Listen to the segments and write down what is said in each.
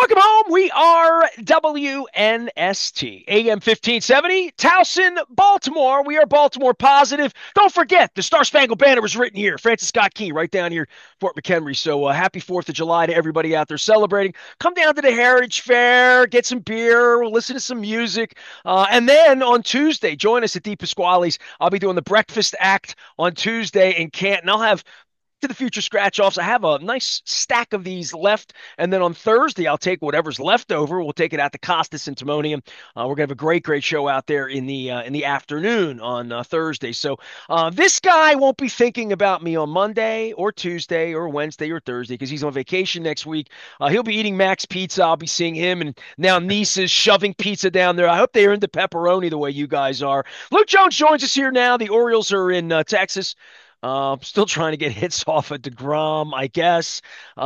Welcome home. We are WNST, AM 1570, Towson, Baltimore. We are Baltimore positive. Don't forget, the Star Spangled Banner was written here. Francis Scott Key, right down here, Fort McHenry. So happy 4th of July to everybody out there celebrating. Come down to the Heritage Fair, get some beer, we'll listen to some music. And then on Tuesday, join us at Deep Pasquale's. I'll be doing the breakfast act on Tuesday in Canton. I'll have to the future scratch offs. I have a nice stack of these left, and then on Thursday I'll take whatever's left over. We'll take it out to Costas and Timonium. We're gonna have a great show out there in the afternoon on Thursday. So this guy won't be thinking about me on Monday or Tuesday or Wednesday or Thursday because he's on vacation next week. He'll be eating Max Pizza. I'll be seeing him, and now Nice is shoving pizza down there. I hope they are into pepperoni the way you guys are. Luke Jones joins us here now. The Orioles are in Texas. Still trying to get hits off of DeGrom, I guess.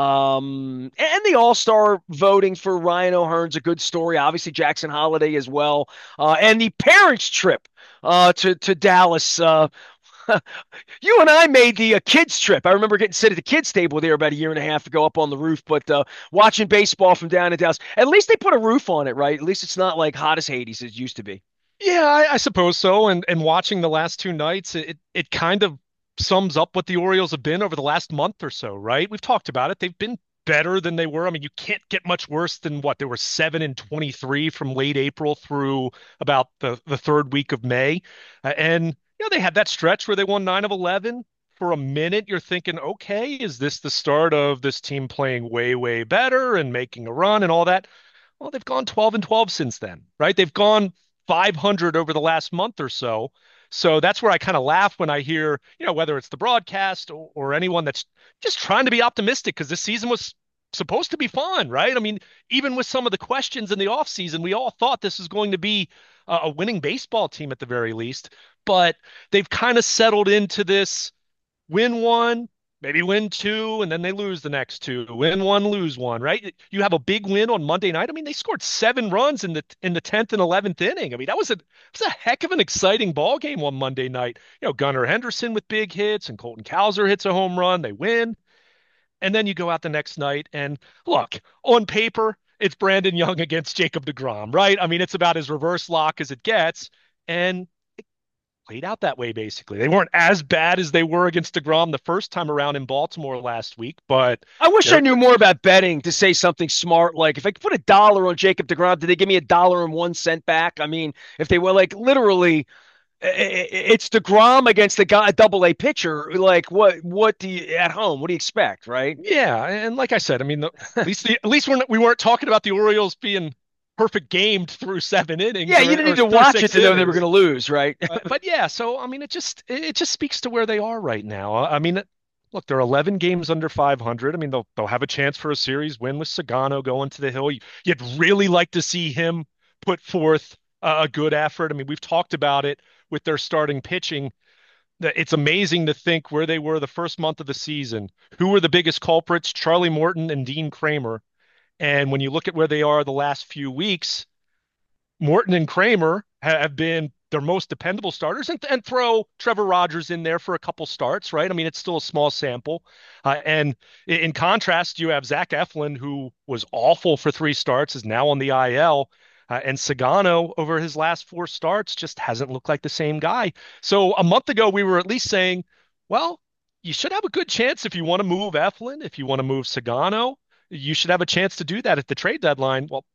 And the All-Star voting for Ryan O'Hearn's a good story. Obviously, Jackson Holiday as well. And the parents' trip to Dallas. You and I made the kids trip. I remember getting sit at the kids table there about a year and a half ago up on the roof, but watching baseball from down in Dallas. At least they put a roof on it, right? At least it's not like hot as Hades as it used to be. Yeah, I suppose so. And watching the last two nights, it kind of sums up what the Orioles have been over the last month or so, right? We've talked about it. They've been better than they were. I mean, you can't get much worse than what they were 7-23 from late April through about the third week of May. And they had that stretch where they won 9 of 11. For a minute, you're thinking, okay, is this the start of this team playing way better and making a run and all that? Well, they've gone 12-12 since then, right? They've gone 500 over the last month or so. So that's where I kind of laugh when I hear, whether it's the broadcast or anyone that's just trying to be optimistic because this season was supposed to be fun, right? I mean, even with some of the questions in the offseason, we all thought this was going to be a winning baseball team at the very least. But they've kind of settled into this win one, maybe win two, and then they lose the next two. Win one, lose one, right? You have a big win on Monday night. I mean, they scored 7 runs in the 10th and 11th inning. I mean, that was a heck of an exciting ball game on Monday night. Gunnar Henderson with big hits and Colton Cowser hits a home run. They win. And then you go out the next night and look, on paper, it's Brandon Young against Jacob deGrom, right? I mean, it's about as reverse lock as it gets. And played out that way, basically. They weren't as bad as they were against DeGrom the first time around in Baltimore last week, but I wish I they're knew more about betting to say something smart. Like, if I could put $1 on Jacob DeGrom, did they give me $1.01 back? I mean, if they were like literally, it's DeGrom against the guy, a double A pitcher. Like, what do you at home? What do you expect, right? yeah, and like I said, I mean, at least we weren't talking about the Orioles being perfect gamed through 7 innings Yeah, you or, didn't or need to through watch it six to know they were going innings. to lose, right? But yeah, so I mean, it just speaks to where they are right now. I mean, look, they're 11 games under 500. I mean, they'll have a chance for a series win with Sagano going to the hill. You'd really like to see him put forth a good effort. I mean, we've talked about it with their starting pitching. That it's amazing to think where they were the first month of the season. Who were the biggest culprits? Charlie Morton and Dean Kramer. And when you look at where they are the last few weeks, Morton and Kramer have been their most dependable starters, and throw Trevor Rogers in there for a couple starts, right? I mean, it's still a small sample. And in contrast, you have Zach Eflin, who was awful for 3 starts, is now on the IL. And Sagano, over his last 4 starts, just hasn't looked like the same guy. So a month ago, we were at least saying, well, you should have a good chance if you want to move Eflin, if you want to move Sagano, you should have a chance to do that at the trade deadline. Well,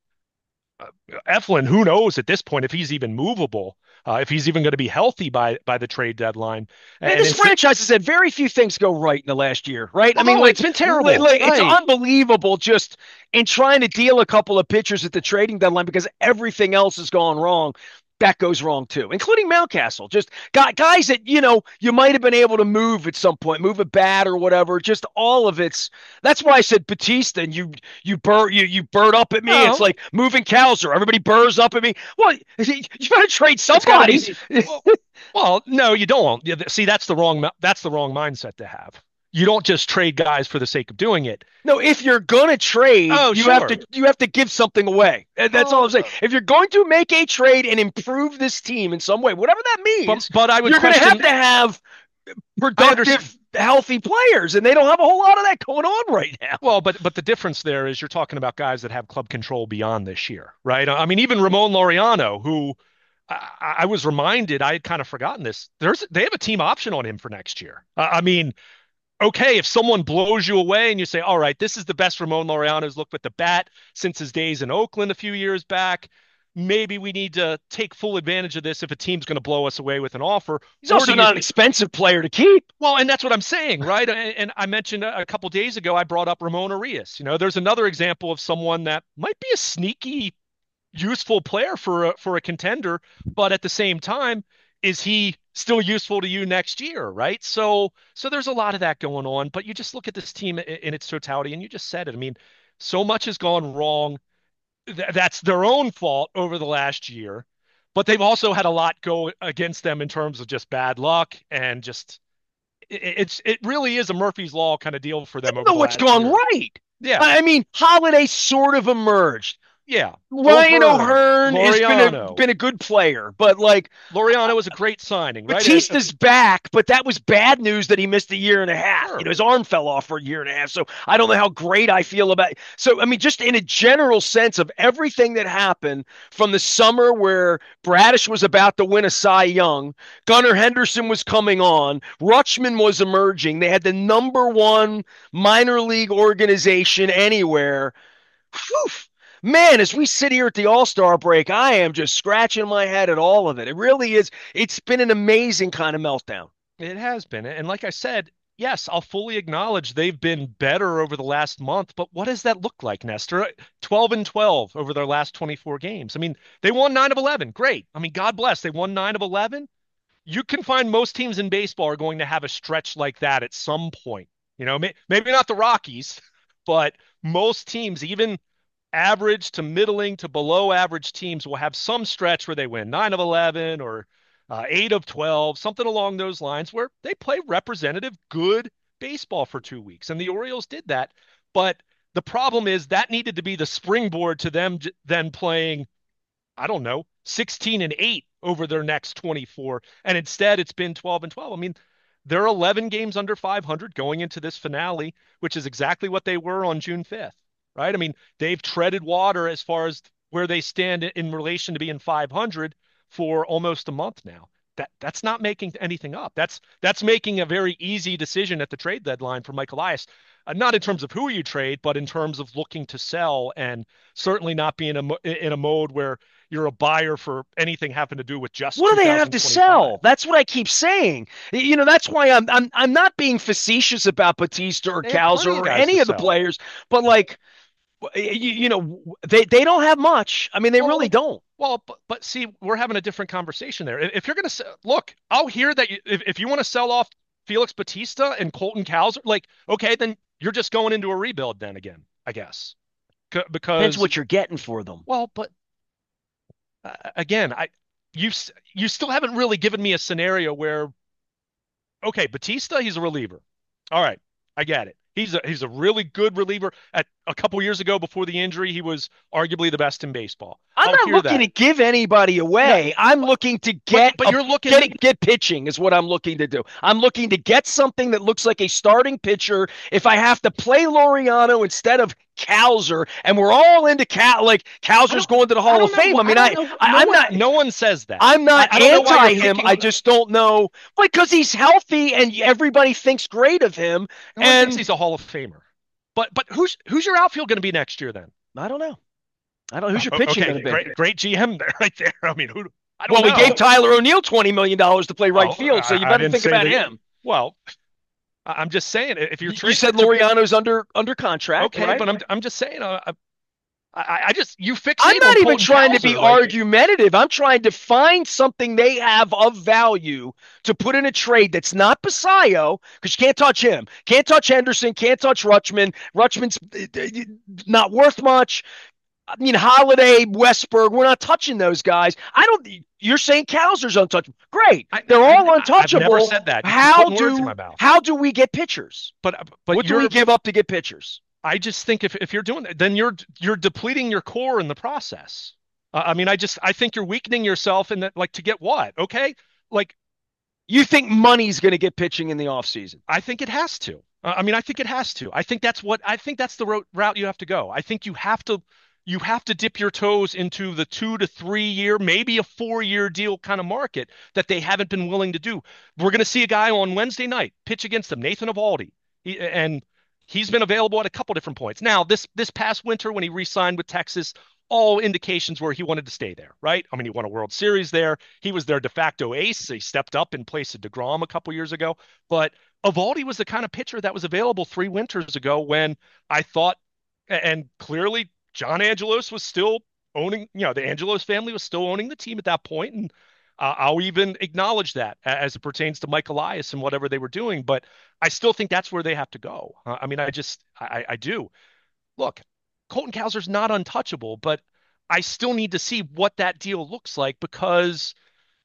Eflin, who knows at this point if he's even movable, if he's even going to be healthy by the trade deadline. Man, And this it's franchise has had very few things go right in the last year, right? I mean, it's been terrible, it's right? unbelievable just in trying to deal a couple of pitchers at the trading deadline because everything else has gone wrong. That goes wrong too, including Mountcastle. Just guys that you might have been able to move at some point, move a bat or whatever. Just all of it's. That's why I said Batista, and you bird up at me. It's No, like moving Cowser. Everybody burrs up at me. Well, you better trade it's got to somebody. be. Well, no, you don't. See, that's the wrong mindset to have. You don't just trade guys for the sake of doing it. No, if you're gonna trade, Oh, sure. you have to give something away. And that's all Oh, I'm saying. If you're going to make a trade and improve this team in some way, whatever that but means, but I would you're gonna question. have I understand. productive, healthy players, and they don't have a whole lot of that going on right now. Well, but the difference there is you're talking about guys that have club control beyond this year, right? I mean, even Ramon Laureano, who I was reminded, I had kind of forgotten this. They have a team option on him for next year. I mean, okay, if someone blows you away and you say, all right, this is the best Ramon Laureano's looked with the bat since his days in Oakland a few years back, maybe we need to take full advantage of this if a team's going to blow us away with an offer. He's Or also do you not an expensive player to keep. well, and that's what I'm saying, right? And I mentioned a couple days ago, I brought up Ramon Arias. There's another example of someone that might be a sneaky, useful player for a contender, but at the same time, is he still useful to you next year, right? So there's a lot of that going on. But you just look at this team in its totality, and you just said it. I mean, so much has gone wrong. That's their own fault over the last year, but they've also had a lot go against them in terms of just bad luck and just it really is a Murphy's Law kind of deal for I them don't over know the what's last gone year. right. Yeah, I mean, Holiday sort of emerged. yeah. Ryan O'Hearn, O'Hearn has Laureano. been a good player, but like Laureano was a great signing, right? Batista's back, but that was bad news that he missed a year and a half. Sure. His arm fell off for a year and a half. So I don't know how great I feel about it. So, I mean, just in a general sense of everything that happened from the summer where Bradish was about to win a Cy Young, Gunnar Henderson was coming on, Rutschman was emerging. They had the number one minor league organization anywhere. Whew. Man, as we sit here at the All Star break, I am just scratching my head at all of it. It really is. It's been an amazing kind of meltdown. It has been. And like I said, yes, I'll fully acknowledge they've been better over the last month, but what does that look like, Nestor? 12 and 12 over their last 24 games. I mean, they won 9 of 11. Great. I mean, God bless. They won 9 of 11. You can find most teams in baseball are going to have a stretch like that at some point. Maybe not the Rockies, but most teams, even average to middling to below average teams, will have some stretch where they win 9 of 11 or 8 of 12, something along those lines where they play representative good baseball for 2 weeks. And the Orioles did that. But the problem is that needed to be the springboard to them then playing, I don't know, 16 and 8 over their next 24. And instead, it's been 12 and 12. I mean, they're 11 games under 500 going into this finale, which is exactly what they were on June 5th, right? I mean, they've treaded water as far as where they stand in relation to being 500 for almost a month now. That's not making anything up. That's making a very easy decision at the trade deadline for Mike Elias. Not in terms of who you trade, but in terms of looking to sell, and certainly not being in a mode where you're a buyer for anything having to do with just What do they have to 2025. sell? That's what I keep saying. That's why I'm not being facetious about Batista or They have plenty Cowser of or guys to any of the sell. players, but like they don't have much. I mean, they Well, really don't. but see, we're having a different conversation there. If you're going to look, I'll hear that if you want to sell off Felix Batista and Colton Cowser, like, okay, then you're just going into a rebuild then again, I guess. Depends Because, what you're getting for them. well, but again, you you still haven't really given me a scenario where, okay, Batista, he's a reliever. All right, I get it. He's a really good reliever. At a couple years ago, before the injury, he was arguably the best in baseball. I'm I'll not hear looking that. to give anybody No, away. I'm looking to but you're looking. get pitching is what I'm looking to do. I'm looking to get something that looks like a starting pitcher. If I have to play Laureano instead of Cowser, and we're all into like I Cowser's don't. going to the I Hall of don't Fame. know. I I mean, don't know. I'm not. No one says that. I'm not I don't know why anti you're him. picking. I just don't know because he's healthy and everybody thinks great of him. No one thinks And he's a Hall of Famer. But who's your outfield going to be next year then? I don't know. I don't know who's your pitching going Okay, to be. great GM there, right there. I mean, who? I don't Well, we gave know. Tyler O'Neill $20 million to play right Well, field, so you I better didn't think say about that. him. Well, I'm just saying if you're You trading said Laureano's under contract, okay, right? but I'm just saying. I just you I'm fixate on not even Colton trying to be Cowser, like argumentative. I'm trying to find something they have of value to put in a trade that's not Basayo, because you can't touch him. Can't touch Henderson. Can't touch Rutschman. Rutschman's not worth much. I mean, Holiday, Westberg, we're not touching those guys. I don't. You're saying Kowser's untouchable. Great, they're all I've never untouchable. said that. You keep How putting words in do my mouth. how do we get pitchers? But What do we you're give up to get pitchers? I just think if you're doing that, then you're depleting your core in the process. I mean, I think you're weakening yourself in that, like, to get what? Okay, like You think money's going to get pitching in the offseason? I think it has to. I think it has to. I think that's the route you have to go. I think you have to dip your toes into the 2 to 3 year, maybe a 4 year deal kind of market that they haven't been willing to do. We're going to see a guy on Wednesday night pitch against them, Nathan Eovaldi, and he's been available at a couple different points. Now, this past winter when he re-signed with Texas, all indications were he wanted to stay there, right? I mean, he won a World Series there. He was their de facto ace. He stepped up in place of DeGrom a couple years ago. But Eovaldi was the kind of pitcher that was available 3 winters ago when I thought, and clearly John Angelos was still owning, the Angelos family was still owning the team at that point. And I'll even acknowledge that as it pertains to Mike Elias and whatever they were doing. But I still think that's where they have to go. I mean, I do. Look, Colton Cowser's not untouchable, but I still need to see what that deal looks like because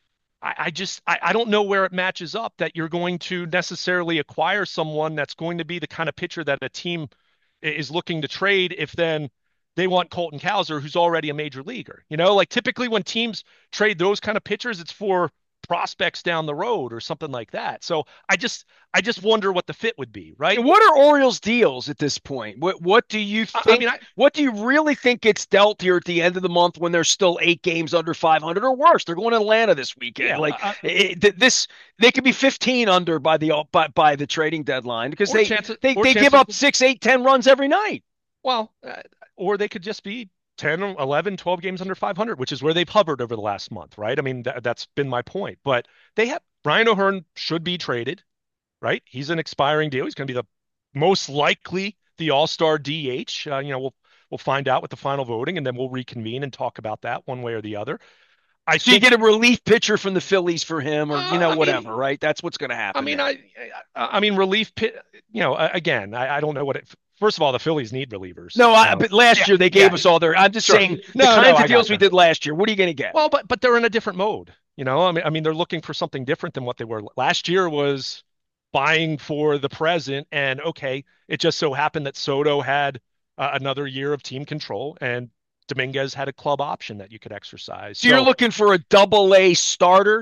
I don't know where it matches up that you're going to necessarily acquire someone that's going to be the kind of pitcher that a team is looking to trade if then they want Colton Cowser, who's already a major leaguer. Like typically when teams trade those kind of pitchers, it's for prospects down the road or something like that. So I just wonder what the fit would be, right? And what are Orioles' deals at this point? What do you I think? mean, I What do you really think gets dealt here at the end of the month when there's still 8 games under 500 or worse? They're going to Atlanta this weekend. yeah, Like this, they could be 15 under by the trading deadline because or chances or they give chances. up 6, 8, 10 runs every night. Well, or they could just be 10, 11, 12 games under 500, which is where they've hovered over the last month, right? I mean, that's been my point. But they have Brian O'Hearn should be traded, right? He's an expiring deal. He's going to be the most likely the All-Star DH. We'll find out with the final voting, and then we'll reconvene and talk about that one way or the other. I So you think. get a relief pitcher from the Phillies for him, or I whatever, mean, right? That's what's going to I happen mean, there. I mean, relief pit. Again, I don't know what it. First of all, the Phillies need relievers. No, So but last yeah, year they yeah, gave us all their. I'm just sure. saying the No, no, kinds of I deals we gotcha. did last year. What are you going to get? Well, but they're in a different mode. I mean, they're looking for something different than what they were last year. Was buying for the present, and okay, it just so happened that Soto had another year of team control, and Dominguez had a club option that you could exercise. So you're So looking for a double-A starter.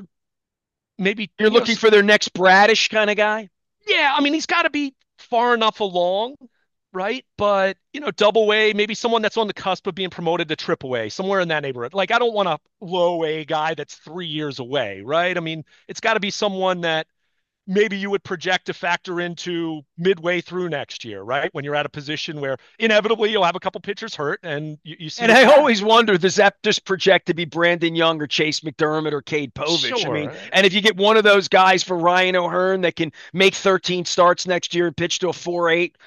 maybe You're looking for their next Bradish kind of guy. yeah. I mean, he's got to be far enough along, right? But double A, maybe someone that's on the cusp of being promoted to triple A, somewhere in that neighborhood. Like I don't want a low A guy that's 3 years away, right? I mean, it's got to be someone that maybe you would project to factor into midway through next year, right? When you're at a position where inevitably you'll have a couple pitchers hurt and you see And what's I happening. always wonder, does that just project to be Brandon Young or Chase McDermott or Cade Povich? I mean, Sure. and if you get one of those guys for Ryan O'Hearn that can make 13 starts next year and pitch to a 4.8,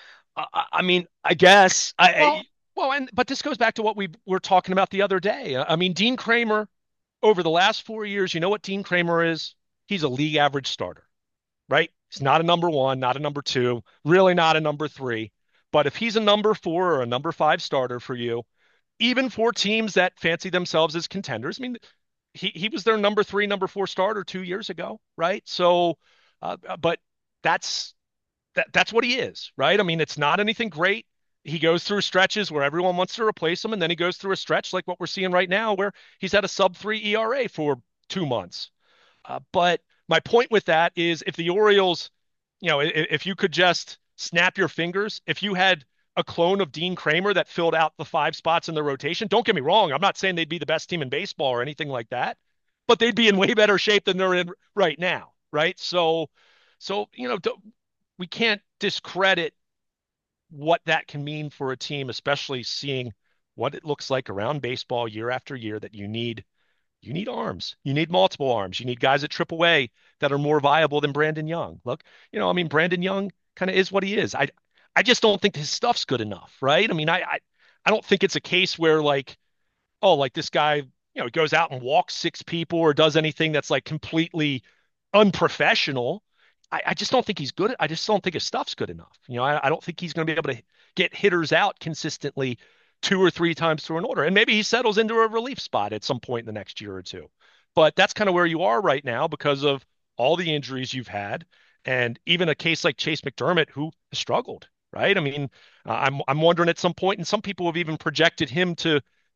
I mean, I guess Well, but this goes back to what we were talking about the other day. I mean, Dean Kramer over the last 4 years, you know what Dean Kramer is? He's a league average starter, right? He's not a number one, not a number two, really not a number three. But if he's a number four or a number five starter for you, even for teams that fancy themselves as contenders, I mean, he was their number three, number four starter 2 years ago, right? So, but that's that's what he is, right? I mean, it's not anything great. He goes through stretches where everyone wants to replace him, and then he goes through a stretch like what we're seeing right now, where he's at a sub 3 ERA for 2 months. But my point with that is if the Orioles, if you could just snap your fingers, if you had a clone of Dean Kramer that filled out the 5 spots in the rotation, don't get me wrong. I'm not saying they'd be the best team in baseball or anything like that, but they'd be in way better shape than they're in right now. Right. So, we can't discredit what that can mean for a team, especially seeing what it looks like around baseball year after year that you need arms. You need multiple arms. You need guys at AAA that are more viable than Brandon Young. Look, I mean, Brandon Young kind of is what he is. I just don't think his stuff's good enough, right? I mean, I don't think it's a case where like, oh, like this guy, he goes out and walks 6 people or does anything that's like completely unprofessional. I just don't think he's good. I just don't think his stuff's good enough. I don't think he's going to be able to get hitters out consistently 2 or 3 times through an order. And maybe he settles into a relief spot at some point in the next year or two. But that's kind of where you are right now because of all the injuries you've had, and even a case like Chase McDermott, who has struggled. Right? I mean, I'm wondering at some point, and some people have even projected him to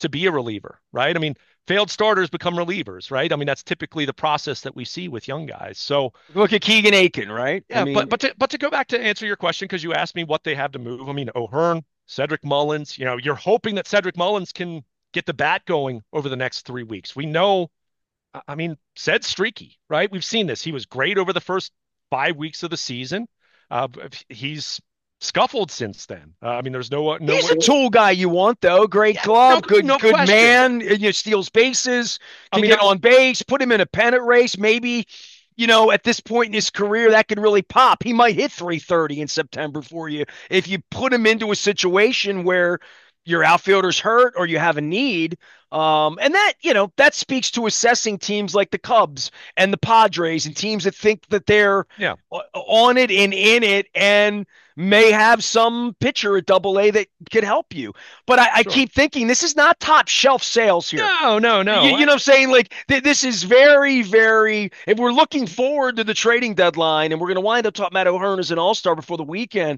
to be a reliever, right? I mean, failed starters become relievers, right? I mean, that's typically the process that we see with young guys. So Look at Keegan Aiken, right? I yeah, but mean, to go back to answer your question, because you asked me what they have to move. I mean, O'Hearn, Cedric Mullins, you're hoping that Cedric Mullins can get the bat going over the next 3 weeks. We know, I mean, Ced's streaky, right? We've seen this. He was great over the first 5 weeks of the season. He's scuffled since then. I mean, there's no he's a tool guy you want, though. Great yeah, no glove, no good question. man. Steals bases, I can mean, get on base. Put him in a pennant race. Maybe, at this point in his career, that could really pop. He might hit 330 in September for you if you put him into a situation where your outfielder's hurt or you have a need. And that speaks to assessing teams like the Cubs and the Padres and teams that think that they're yeah, on it and in it and may have some pitcher at AA that could help you. But I sure. keep thinking this is not top shelf sales here. No. You know what I'm saying? Like, this is very, very, if we're looking forward to the trading deadline and we're going to wind up talking Matt O'Hearn as an all-star before the weekend,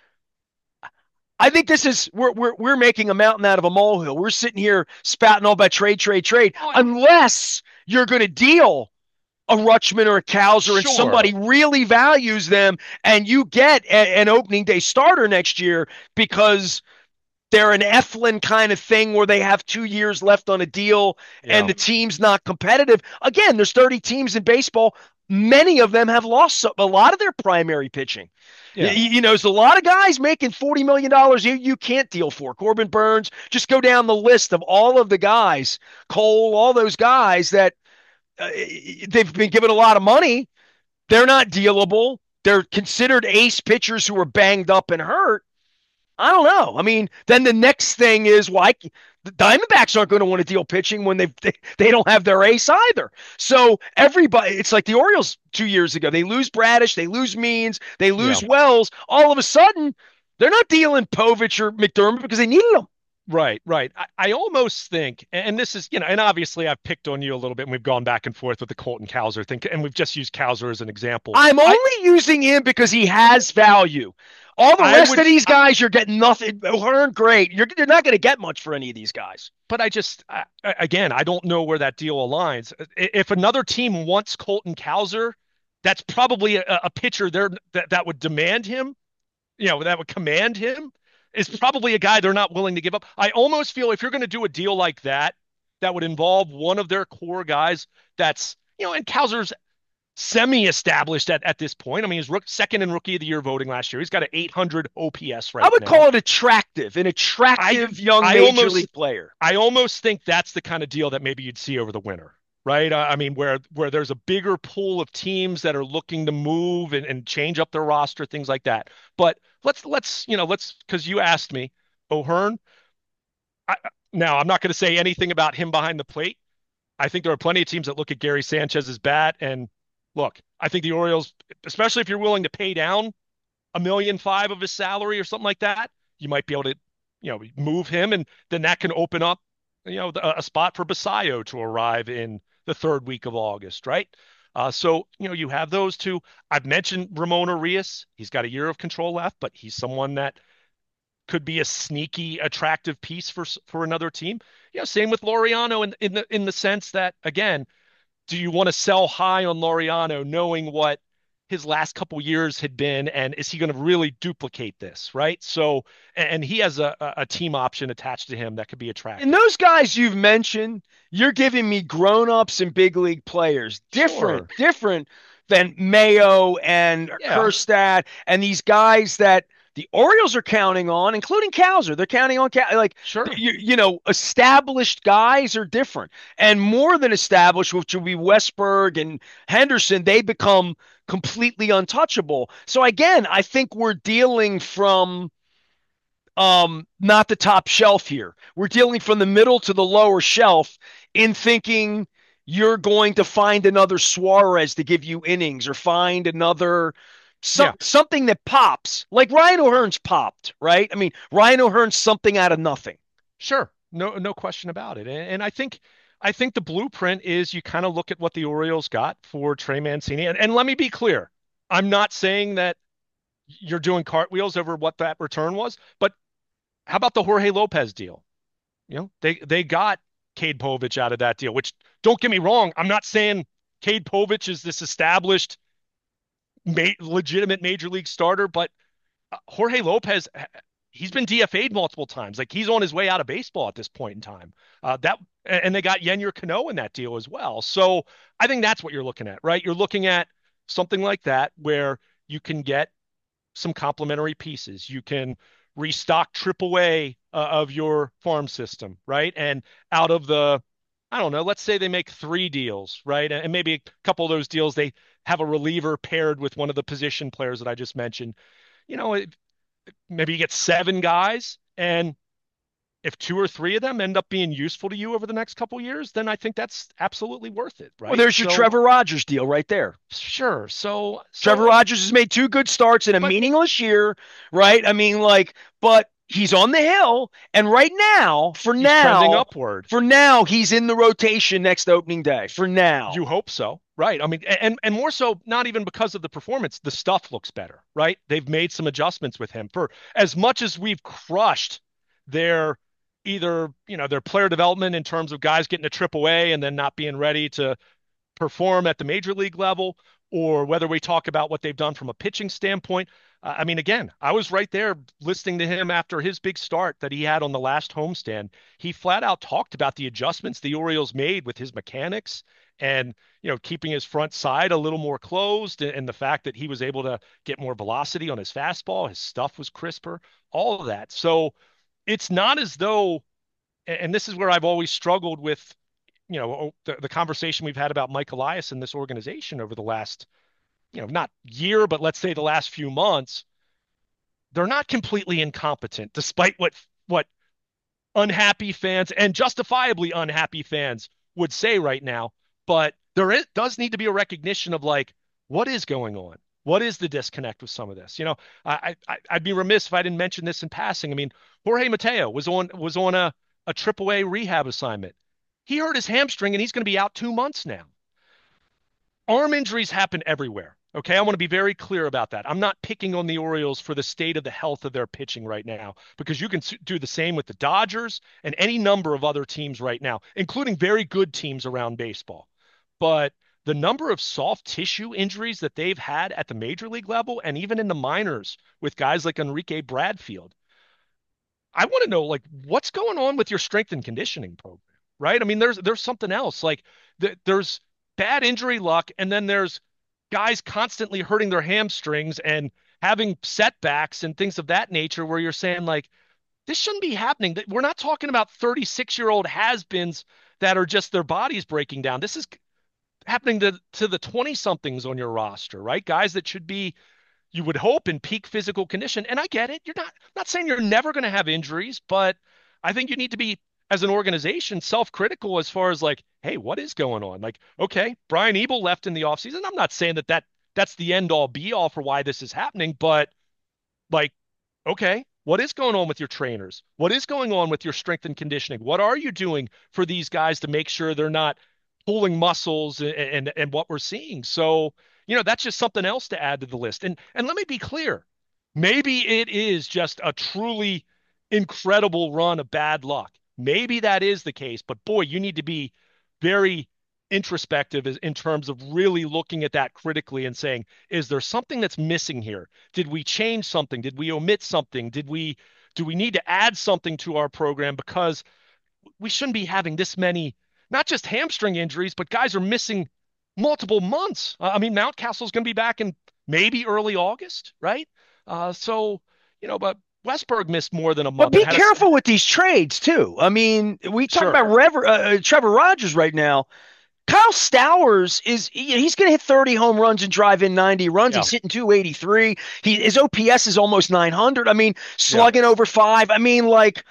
I think this is we're making a mountain out of a molehill. We're sitting here spouting all about trade, Oh, unless you're going to deal a Rutschman or a Cowser and sure. somebody really values them and you get an opening day starter next year because they're an Eflin kind of thing where they have 2 years left on a deal and Yeah. the team's not competitive. Again, there's 30 teams in baseball. Many of them have lost a lot of their primary pitching. Yeah. There's a lot of guys making $40 million you can't deal for. Corbin Burns, just go down the list of all of the guys, Cole, all those guys that they've been given a lot of money. They're not dealable. They're considered ace pitchers who are banged up and hurt. I don't know. I mean, then the next thing is why the Diamondbacks aren't going to want to deal pitching when they don't have their ace either. So everybody, it's like the Orioles 2 years ago. They lose Bradish, they lose Means, they Yeah. lose Wells. All of a sudden, they're not dealing Povich or McDermott because they needed them. Right, right. I almost think, and this is, and obviously I've picked on you a little bit, and we've gone back and forth with the Colton Cowser thing, and we've just used Cowser as an example. I'm only using him because he has value. All the I rest would, of these guys, you're getting nothing. O'Hearn, great. You're not going to get much for any of these guys. but again, I don't know where that deal aligns. If another team wants Colton Cowser, that's probably a pitcher there that would demand him, that would command him, is probably a guy they're not willing to give up. I almost feel if you're going to do a deal like that, that would involve one of their core guys that's, and Cowser's semi-established at this point. I mean, he's second in Rookie of the Year voting last year. He's got an 800 OPS I right would now. call it attractive, an I attractive young I major almost league player. I almost think that's the kind of deal that maybe you'd see over the winter, right? I mean, where there's a bigger pool of teams that are looking to move and change up their roster, things like that. But let's because you asked me, O'Hearn. I, now I'm not going to say anything about him behind the plate. I think there are plenty of teams that look at Gary Sanchez's bat and look. I think the Orioles, especially if you're willing to pay down 1.5 million of his salary or something like that, you might be able to, move him, and then that can open up, a spot for Basayo to arrive in the third week of August, right? So you have those two. I've mentioned Ramon Arias. He's got a year of control left, but he's someone that could be a sneaky, attractive piece for another team. Same with Laureano in the sense that again, do you want to sell high on Laureano knowing what his last couple years had been, and is he going to really duplicate this, right? So, and he has a team option attached to him that could be And attractive. those guys you've mentioned, you're giving me grown-ups and big league players. Different, Sure. different than Mayo and Yeah, Kerstad and these guys that the Orioles are counting on, including Cowser. They're counting on like sure. established guys are different, and more than established, which will be Westberg and Henderson. They become completely untouchable. So again, I think we're dealing from not the top shelf here. We're dealing from the middle to the lower shelf in thinking you're going to find another Suarez to give you innings or find another Yeah, something that pops. Like Ryan O'Hearn's popped, right? I mean, Ryan O'Hearn's something out of nothing. sure. No question about it. And I think the blueprint is you kind of look at what the Orioles got for Trey Mancini. And let me be clear. I'm not saying that you're doing cartwheels over what that return was, but how about the Jorge Lopez deal? They got Cade Povich out of that deal, which don't get me wrong, I'm not saying Cade Povich is this established legitimate major league starter, but Jorge Lopez, he's been DFA'd multiple times. Like he's on his way out of baseball at this point in time. That and they got Yennier Cano in that deal as well. So I think that's what you're looking at, right? You're looking at something like that where you can get some complementary pieces. You can restock AAA of your farm system, right? And out of the, I don't know, let's say they make 3 deals, right? And maybe a couple of those deals, they have a reliever paired with one of the position players that I just mentioned. Maybe you get 7 guys, and if 2 or 3 of them end up being useful to you over the next couple of years, then I think that's absolutely worth it, Well, right? there's your So Trevor Rogers deal right there. sure. Trevor Rogers has made 2 good starts in a but meaningless year, right? I mean, like, but he's on the hill, and right now, he's trending upward. for now, he's in the rotation next opening day. For now, You hope so, right? I mean, and more so, not even because of the performance. The stuff looks better, right? They've made some adjustments with him. For as much as we've crushed their their player development in terms of guys getting to AAA and then not being ready to perform at the major league level, or whether we talk about what they've done from a pitching standpoint. I mean, again, I was right there listening to him after his big start that he had on the last homestand. He flat out talked about the adjustments the Orioles made with his mechanics and, keeping his front side a little more closed, and the fact that he was able to get more velocity on his fastball. His stuff was crisper, all of that. So it's not as though, and this is where I've always struggled with the conversation we've had about Mike Elias and this organization over the last, not year, but let's say the last few months. They're not completely incompetent, despite what unhappy fans and justifiably unhappy fans would say right now. But does need to be a recognition of like what is going on. What is the disconnect with some of this? I'd be remiss if I didn't mention this in passing. I mean, Jorge Mateo was on a AAA rehab assignment. He hurt his hamstring and he's going to be out 2 months now. Arm injuries happen everywhere. Okay, I want to be very clear about that. I'm not picking on the Orioles for the state of the health of their pitching right now, because you can do the same with the Dodgers and any number of other teams right now, including very good teams around baseball. But the number of soft tissue injuries that they've had at the major league level and even in the minors with guys like Enrique Bradfield, I want to know, like, what's going on with your strength and conditioning program, right? I mean, there's something else. Like there's bad injury luck, and then there's guys constantly hurting their hamstrings and having setbacks and things of that nature where you're saying like this shouldn't be happening. We're not talking about 36-year-old has-beens that are just their bodies breaking down. This is happening to the 20 somethings on your roster, right? Guys that should be, you would hope, in peak physical condition. And I get it. You're not saying you're never going to have injuries, but I think you need to be, as an organization, self-critical as far as like, hey, what is going on? Like, okay, Brian Ebel left in the offseason. I'm not saying that's the end all be all for why this is happening, but like, okay, what is going on with your trainers? What is going on with your strength and conditioning? What are you doing for these guys to make sure they're not pulling muscles and what we're seeing? So, that's just something else to add to the list. And let me be clear. Maybe it is just a truly incredible run of bad luck. Maybe that is the case, but boy, you need to be very introspective in terms of really looking at that critically and saying, is there something that's missing here? Did we change something? Did we omit something? Do we need to add something to our program? Because we shouldn't be having this many, not just hamstring injuries, but guys are missing multiple months. I mean, Mountcastle's going to be back in maybe early August, right? But Westberg missed more than a but month. be careful with these trades too. I mean, we talk Sure. about Trevor Rogers right now. Kyle Stowers he's going to hit 30 home runs and drive in 90 runs. Yeah. He's hitting 283. His OPS is almost 900. I mean, Yeah. slugging over 5. I mean, like,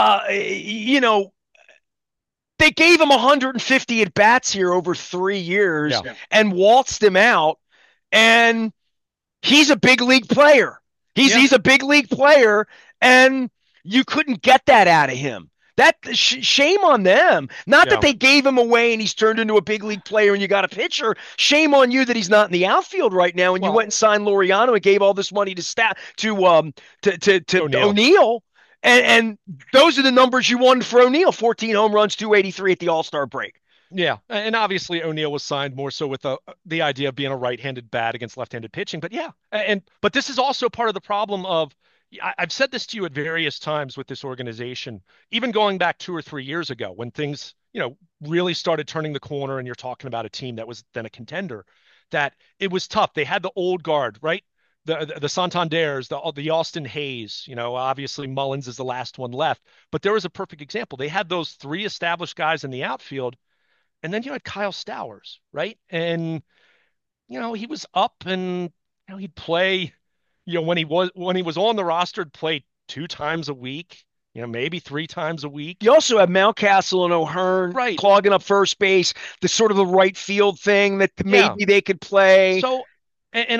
they gave him 150 at bats here over 3 years Yeah. and waltzed him out. And he's a big league player. He's a big league player, and you couldn't get that out of him. That shame on them. Not that Yeah. they gave him away and he's turned into a big league player and you got a pitcher. Shame on you that he's not in the outfield right now. And you Well, went and signed Laureano and gave all this money to O'Neill. O'Neill. And those are the numbers you wanted for O'Neill: 14 home runs, 283 at the All-Star break. Yeah, and obviously O'Neill was signed more so with the idea of being a right-handed bat against left-handed pitching. But yeah, and but this is also part of the problem of I've said this to you at various times with this organization, even going back 2 or 3 years ago when things, really started turning the corner and you're talking about a team that was then a contender, that it was tough. They had the old guard, right? The Santanders, the Austin Hayes, obviously Mullins is the last one left, but there was a perfect example. They had those three established guys in the outfield, and then you had Kyle Stowers, right? And he was up and he'd play, when he was on the roster, he'd play 2 times a week, maybe 3 times a week. You also have Mountcastle and O'Hearn Right. clogging up first base, the sort of the right field thing that Yeah. maybe they could play. So, and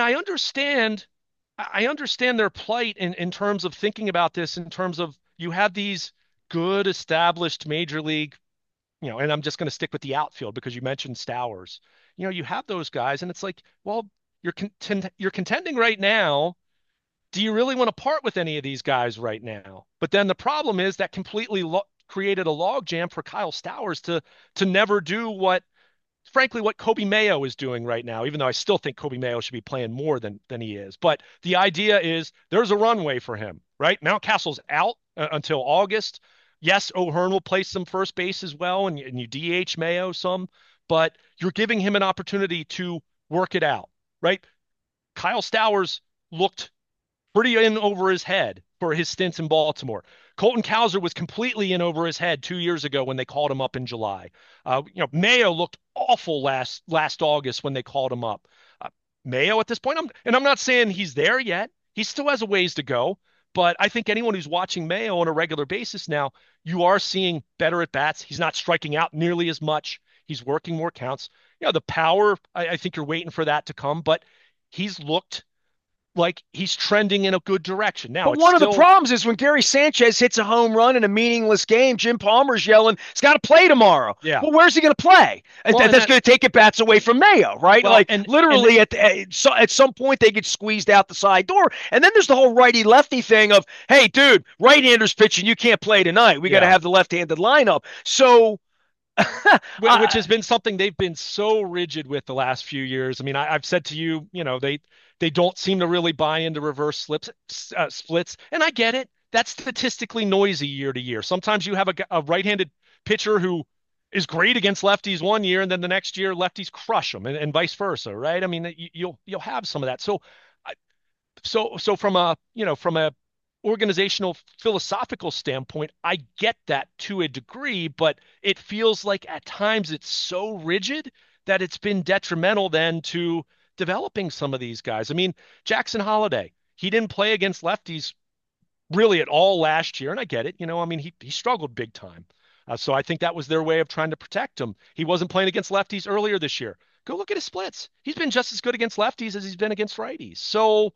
I understand their plight in terms of thinking about this, in terms of you have these good established major league, and I'm just going to stick with the outfield because you mentioned Stowers. You have those guys, and it's like, well, you're contending right now. Do you really want to part with any of these guys right now? But then the problem is that completely created a logjam for Kyle Stowers to never do frankly, what Kobe Mayo is doing right now, even though I still think Kobe Mayo should be playing more than he is. But the idea is there's a runway for him, right? Mountcastle's out until August. Yes, O'Hearn will play some first base as well, and you DH Mayo some, but you're giving him an opportunity to work it out, right? Kyle Stowers looked pretty in over his head for his stints in Baltimore. Colton Cowser was completely in over his head 2 years ago when they called him up in July. Mayo looked awful last August when they called him up. Mayo at this point, I'm not saying he's there yet. He still has a ways to go. But I think anyone who's watching Mayo on a regular basis now, you are seeing better at bats. He's not striking out nearly as much. He's working more counts. The power, I think you're waiting for that to come, but he's looked like he's trending in a good direction. Now But it's one of the still, problems is when Gary Sanchez hits a home run in a meaningless game, Jim Palmer's yelling, he's got to play tomorrow. yeah. Well, where's he going to play? Well, and That's that, going to take at bats away from Mayo, right? well, Like literally at some point they get squeezed out the side door. And then there's the whole righty lefty thing of, hey, dude, right-handers pitching, you can't play tonight. We got to yeah, have the left-handed lineup. So which has been something they've been so rigid with the last few years. I mean, I've said to you, they don't seem to really buy into reverse splits, and I get it. That's statistically noisy year to year. Sometimes you have a right-handed pitcher who is great against lefties one year, and then the next year lefties crush them, and vice versa, right? I mean, you'll have some of that. So from a organizational philosophical standpoint, I get that to a degree, but it feels like at times it's so rigid that it's been detrimental then to developing some of these guys. I mean, Jackson Holiday, he didn't play against lefties really at all last year, and I get it. I mean, he struggled big time. So I think that was their way of trying to protect him. He wasn't playing against lefties earlier this year. Go look at his splits. He's been just as good against lefties as he's been against righties. So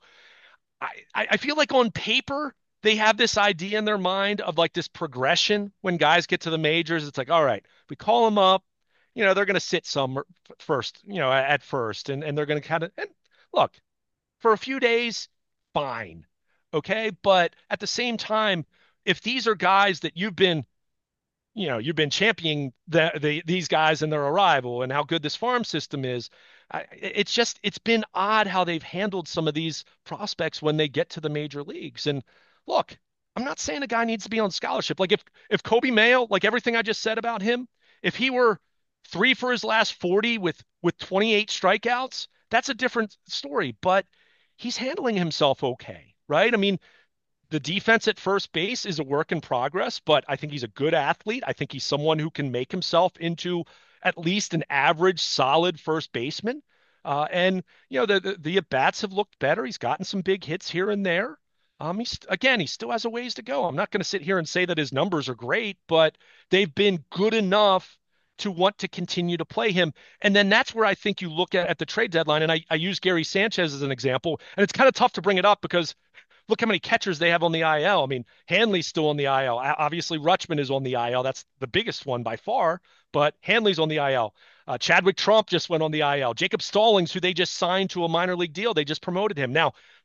I feel like on paper they have this idea in their mind of like this progression when guys get to the majors. It's like, all right, we call them up, they're going to sit some first, at first, and they're going to kind of, and look, for a few days, fine, okay, but at the same time, if these are guys that you've been championing these guys and their arrival and how good this farm system is. It's been odd how they've handled some of these prospects when they get to the major leagues. And look, I'm not saying a guy needs to be on scholarship. Like if Kobe Mayo, like everything I just said about him, if he were three for his last 40 with 28 strikeouts, that's a different story. But he's handling himself okay, right? I mean, the defense at first base is a work in progress, but I think he's a good athlete. I think he's someone who can make himself into at least an average, solid first baseman. And the at bats have looked better. He's gotten some big hits here and there. He still has a ways to go. I'm not going to sit here and say that his numbers are great, but they've been good enough to want to continue to play him. And then that's where I think you look at the trade deadline. And I use Gary Sanchez as an example. And it's kind of tough to bring it up because look how many catchers they have on the IL. I mean, Hanley's still on the IL. Obviously, Rutschman is on the IL. That's the biggest one by far, but Hanley's on the IL. Chadwick Trump just went on the IL. Jacob Stallings, who they just signed to a minor league deal, they just promoted him. Now,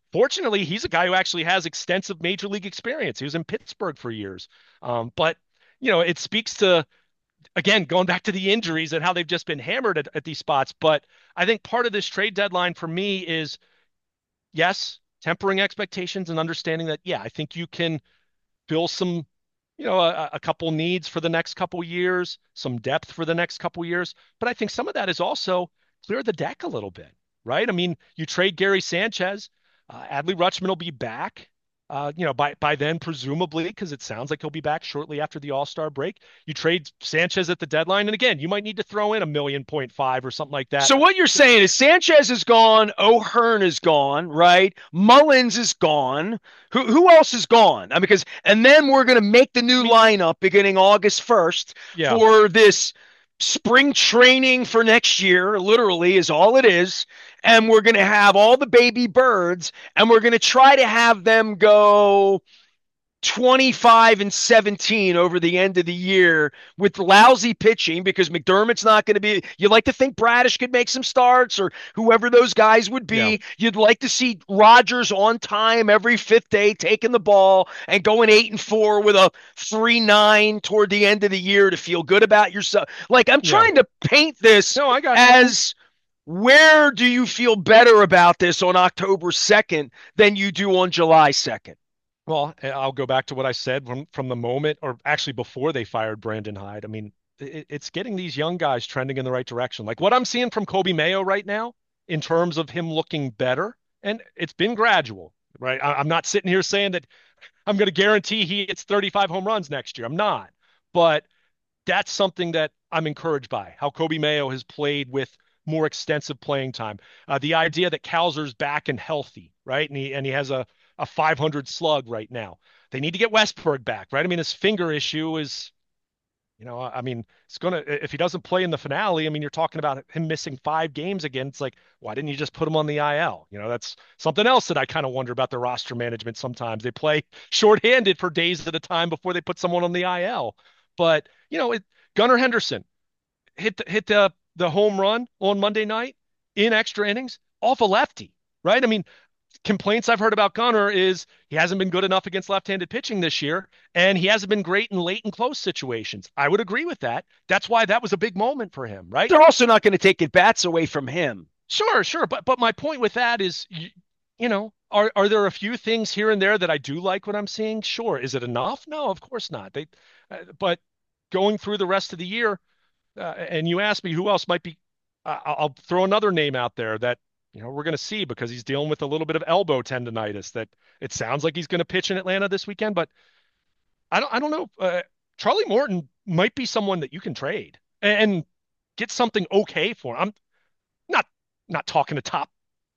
fortunately, he's a guy who actually has extensive major league experience. He was in Pittsburgh for years. But it speaks to, again, going back to the injuries and how they've just been hammered at these spots. But I think part of this trade deadline for me is, yes, tempering expectations and understanding that, yeah, I think you can fill some, a couple needs for the next couple years, some depth for the next couple years. But I think some of that is also clear the deck a little bit, right? I mean, you trade Gary Sanchez, Adley Rutschman will be back. By then, presumably, because it sounds like he'll be back shortly after the All-Star break. You trade Sanchez at the deadline, and again, you might need to throw in $1.5 million or something like that. So what you're saying is Sanchez is gone, O'Hearn is gone, right? Mullins is gone. Who else is gone? I mean, because and then we're going to make the new lineup beginning August 1st Yeah, for this spring training for next year. Literally is all it is, and we're going to have all the baby birds, and we're going to try to have them go 25 and 17 over the end of the year with lousy pitching because McDermott's not going to be. You'd like to think Bradish could make some starts or whoever those guys would yeah, be. You'd like to see Rogers on time every fifth day taking the ball and going 8-4 with a 3.9 toward the end of the year to feel good about yourself. Like I'm yeah. trying to paint this No, I got you. as where do you feel better about this on October 2nd than you do on July 2nd? Well, I'll go back to what I said from the moment, or actually before they fired Brandon Hyde. I mean, it's getting these young guys trending in the right direction. Like what I'm seeing from Kobe Mayo right now, in terms of him looking better, and it's been gradual, right? I'm not sitting here saying that I'm going to guarantee he hits 35 home runs next year. I'm not, but that's something that I'm encouraged by. How Kobe Mayo has played with more extensive playing time. The idea that Kowser's back and healthy, right? And he has a 500 slug right now. They need to get Westberg back, right? I mean, his finger issue is, I mean, it's gonna if he doesn't play in the finale. I mean, you're talking about him missing 5 games again. It's like, why didn't you just put him on the IL? That's something else that I kind of wonder about the roster management. Sometimes they play shorthanded for days at a time before they put someone on the IL. But Gunnar Henderson hit the home run on Monday night in extra innings off a lefty, right? I mean, complaints I've heard about Gunnar is he hasn't been good enough against left-handed pitching this year, and he hasn't been great in late and close situations. I would agree with that. That's why that was a big moment for him, right? They're also not going to take at bats away from him. Sure, sure. But my point with that is, are there a few things here and there that I do like what I'm seeing? Sure. Is it enough? No, of course not. But going through the rest of the year, and you asked me who else might be. I'll throw another name out there that we're going to see because he's dealing with a little bit of elbow tendonitis. That it sounds like he's going to pitch in Atlanta this weekend, but I don't know. Charlie Morton might be someone that you can trade and get something okay for. I'm not not talking a top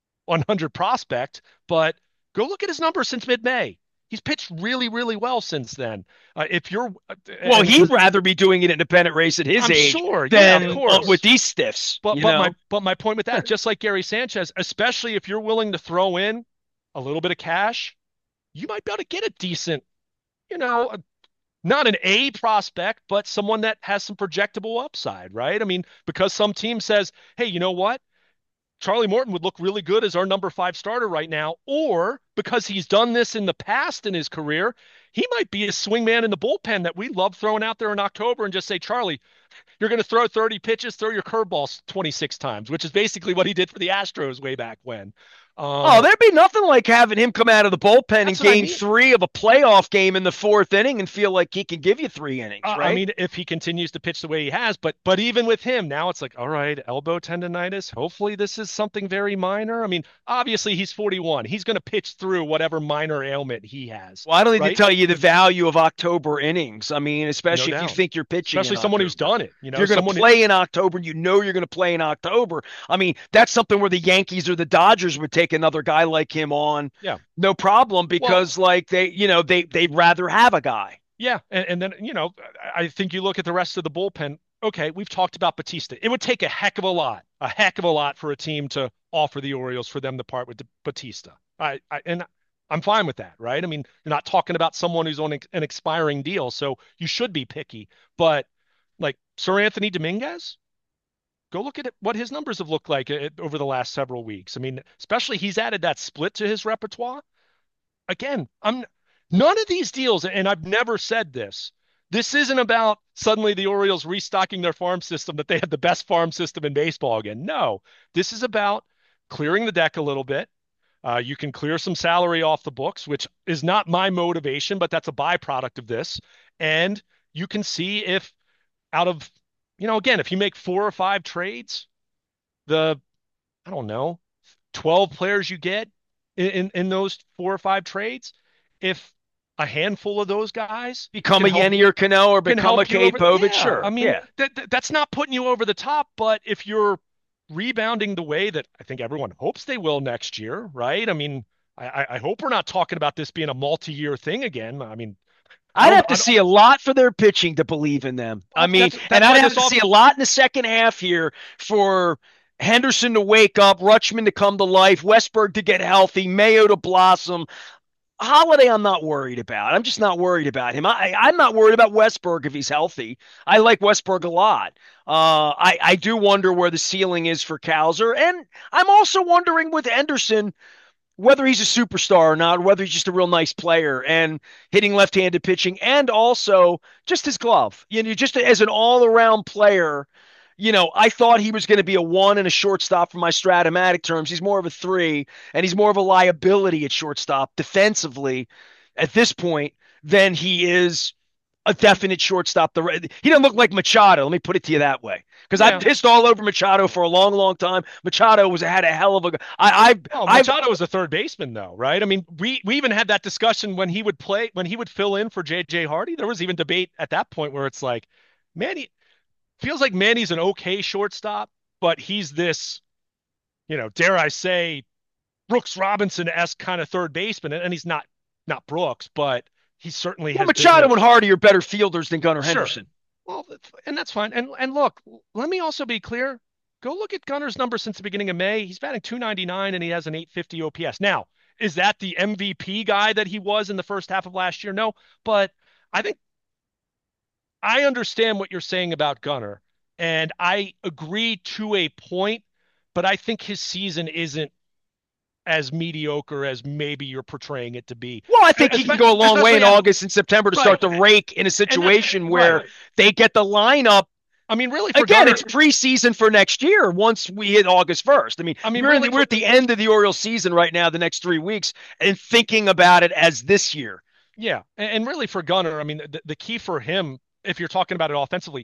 100 prospect, but go look at his numbers since mid-May. He's pitched really, really well since then. If you're, Well, and he'd rather be doing an independent race at his I'm age sure, yeah, of than with course. these stiffs. But my point with that, just like Gary Sanchez, especially if you're willing to throw in a little bit of cash, you might be able to get a decent, you know, not an A prospect, but someone that has some projectable upside, right? I mean, because some team says, hey, you know what? Charlie Morton would look really good as our number 5 starter right now, or because he's done this in the past in his career, he might be a swingman in the bullpen that we love throwing out there in October and just say, Charlie, you're going to throw 30 pitches, throw your curveballs 26 times, which is basically what he did for the Astros way back when. Oh, there'd be nothing like having him come out of the bullpen in That's what I game mean. 3 of a playoff game in the 4th inning and feel like he can give you 3 innings, I right? mean, if he continues to pitch the way he has, but even with him now, it's like, all right, elbow tendonitis. Hopefully, this is something very minor. I mean, obviously, he's 41. He's going to pitch through whatever minor ailment he has, Well, I don't need to right? tell you the value of October innings. I mean, No especially if you doubt. think you're pitching in Especially someone who's October. done it. If you're going to Someone. play in October, you know you're going to play in October. I mean, that's something where the Yankees or the Dodgers would take another guy like him on, Yeah. no problem, Well, because like they'd rather have a guy. yeah, and then I think you look at the rest of the bullpen. Okay, we've talked about Batista. It would take a heck of a lot for a team to offer the Orioles for them to part with Batista. And I'm fine with that, right? I mean, you're not talking about someone who's on an expiring deal, so you should be picky. But like Sir Anthony Dominguez, Go look at it, what his numbers have looked like over the last several weeks. I mean, especially he's added that split to his repertoire. Again, I'm none of these deals, and I've never said this. This isn't about suddenly the Orioles restocking their farm system that they had the best farm system in baseball again. No, this is about clearing the deck a little bit. You can clear some salary off the books, which is not my motivation, but that's a byproduct of this. And you can see if out of, again, if you make 4 or 5 trades, the, I don't know, 12 players you get in those 4 or 5 trades, if a handful of those guys Become can a help Yenny or Cano or can become a help you Cade over. Povich, Yeah, I sure. mean Yeah. that's not putting you over the top, but if you're rebounding the way that I think everyone hopes they will next year, right? I mean, I hope we're not talking about this being a multi-year thing again. I mean, I'd have to see a lot for their pitching to believe in them. I well, mean, and that's I'd why have this to all see a lot in the second half here for Henderson to wake up, Rutschman to come to life, Westberg to get healthy, Mayo to blossom. Holiday, I'm not worried about. I'm just not worried about him. I'm not worried about Westberg if he's healthy. I like Westberg a lot. I do wonder where the ceiling is for Cowser. And I'm also wondering with Henderson whether he's a superstar or not, whether he's just a real nice player and hitting left-handed pitching, and also just his glove. Just as an all-around player, I thought he was going to be a one and a shortstop for my Stratomatic terms. He's more of a three, and he's more of a liability at shortstop defensively at this point than he is a definite shortstop. He doesn't look like Machado. Let me put it to you that way. Because I've yeah. pissed all over Machado for a long, long time. Machado had a hell of a. Machado was a third baseman, though, right? I mean, we even had that discussion when he would fill in for J.J. Hardy. There was even debate at that point where it's like, Manny feels like Manny's an okay shortstop, but he's this, dare I say, Brooks Robinson-esque kind of third baseman, and he's not Brooks, but he certainly has Machado been and Hardy are better fielders than Gunnar sure. Henderson. Well, and that's fine. And look, let me also be clear. Go look at Gunner's numbers since the beginning of May. He's batting 299 and he has an 850 OPS. Now, is that the MVP guy that he was in the first half of last year? No, but I think I understand what you're saying about Gunner, and I agree to a point, but I think his season isn't as mediocre as maybe you're portraying it to be. Well, I think he can go a long way in August and September to start to rake in a situation where they get the lineup. I mean, really, again, it's preseason for next year once we hit August 1st. I mean, we're at the end of the Orioles season right now, the next 3 weeks, and thinking about it as this year. Yeah, and really for Gunner, I mean, the key for him, if you're talking about it offensively,